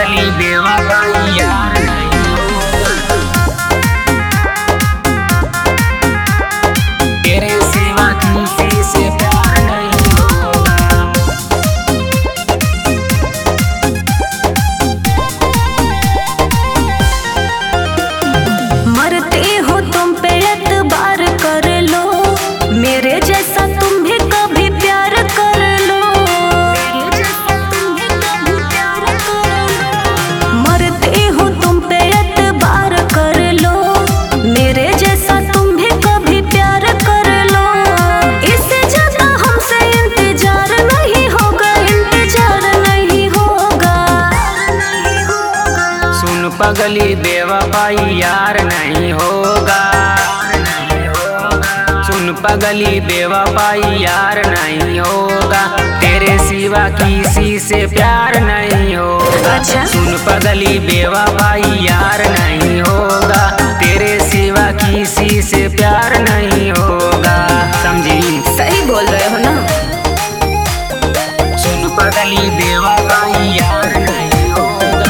पगली बेवफाई यार नहीं होगा, तेरे सिवा किसी से प्यार नहीं होगा। मरते हो तुम पे एतबार कर लो, मेरे जैसा तुम भी कभी प्यार कर लो। मरते हो तुम पे एतबार कर लो, मेरे जैसा तुम भी कभी प्यार कर लो। इससे ज्यादा हमसे इंतजार नहीं होगा, इंतजार नहीं होगा। सुन पगली बेवफाई यार नहीं होगा, सुन पगली बेवफाई यार नहीं होगा, तेरे सिवा किसी से प्यार नहीं होगा। अच्छा। सुन पगली बेवफाई यार नहीं होगा, तेरे सिवा किसी से प्यार नहीं होगा। समझी? सही बोल रहे हो ना। सुन पगली बेवफाई यार नहीं होगा,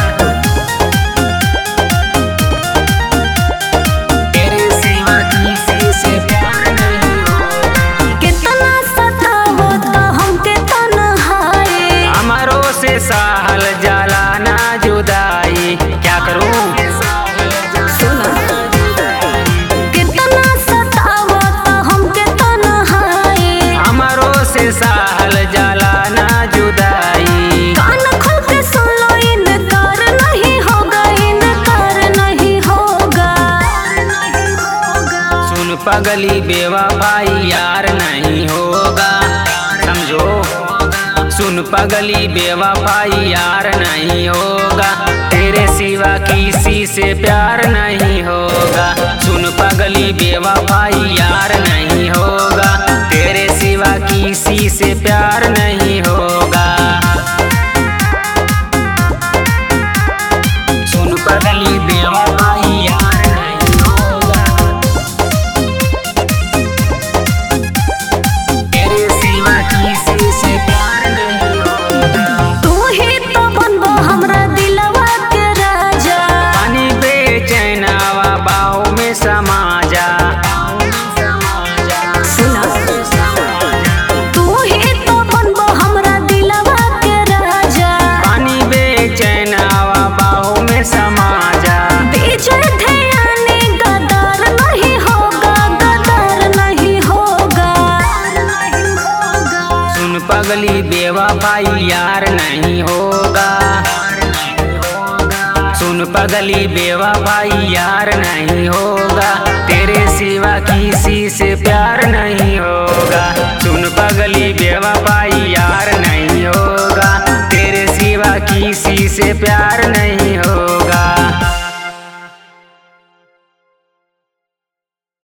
तेरे सिवा किसी से प्यार नहीं होगा। कितना सतावो तो हमके तन्हाई, हमारो से सहल जाला ना जुदाई, क्या करूं? सुनो। कितना सतावो तो हमके तन्हाई, हमारो से सहल जाला ना जुदाई। कान खोल के सुन लो, इनकार नहीं होगा, इनकार नहीं होगा। सुन पगली बेवफाई यार नहीं होगा, समझो। सुन पगली बेवफाई यार नहीं होगा, तेरे सिवा किसी से प्यार नहीं होगा। सुन पगली बेवफाई यार नहीं होगा, तेरे सिवा किसी से प्यार नहीं होगा। सुन पगली बेवफाई यार नहीं होगा, तेरे सिवा किसी से प्यार नहीं होगा। तू ही तो बनबो हमरा दिलवा के राजा, पानी बेचैनावा बाहों में समा जा। सुना। तू ही तो बनबो हमरा दिलवा के राजा, पानी बेचैनावा बाहों में समा जा। विजय ध्यानी गद्दार नहीं होगा, गद्दार नहीं होगा। सुन पगली बेवफाई यार नहीं होगा, सुन पगली बेवफाई यार नहीं होगा, तेरे सिवा किसी से प्यार नहीं होगा। सुन पगली बेवफाई यार नहीं होगा, तेरे सिवा किसी से प्यार नहीं होगा।